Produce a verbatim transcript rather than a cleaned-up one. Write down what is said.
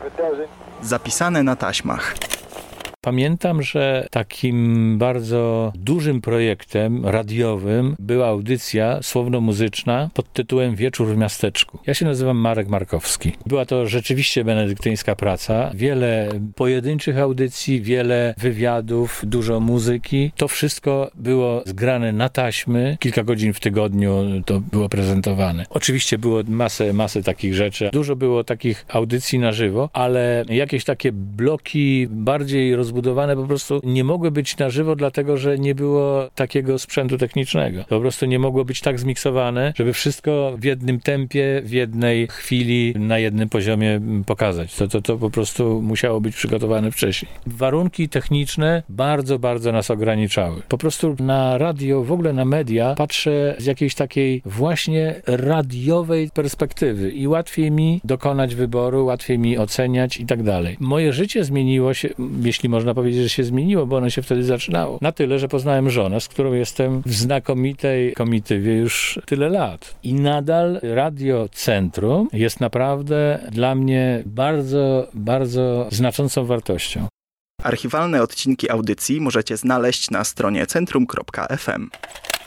Zapisane na taśmach. Pamiętam, że takim bardzo dużym projektem radiowym była audycja słowno-muzyczna pod tytułem Wieczór w miasteczku. Ja się nazywam Marek Markowski. Była to rzeczywiście benedyktyńska praca. Wiele pojedynczych audycji, wiele wywiadów, dużo muzyki. To wszystko było zgrane na taśmy. Kilka godzin w tygodniu to było prezentowane. Oczywiście było masę, masę takich rzeczy. Dużo było takich audycji na żywo, ale jakieś takie bloki bardziej rozbudowane zbudowane po prostu nie mogły być na żywo, dlatego że nie było takiego sprzętu technicznego. Po prostu nie mogło być tak zmiksowane, żeby wszystko w jednym tempie, w jednej chwili, na jednym poziomie pokazać. To, to, to po prostu musiało być przygotowane wcześniej. Warunki techniczne bardzo, bardzo nas ograniczały. Po prostu na radio, w ogóle na media patrzę z jakiejś takiej właśnie radiowej perspektywy i łatwiej mi dokonać wyboru, łatwiej mi oceniać i tak dalej. Moje życie zmieniło się, jeśli można powiedzieć, że się zmieniło, bo ono się wtedy zaczynało. Na tyle, że poznałem żonę, z którą jestem w znakomitej komitywie już tyle lat. I nadal Radio Centrum jest naprawdę dla mnie bardzo, bardzo znaczącą wartością. Archiwalne odcinki audycji możecie znaleźć na stronie centrum kropka f m.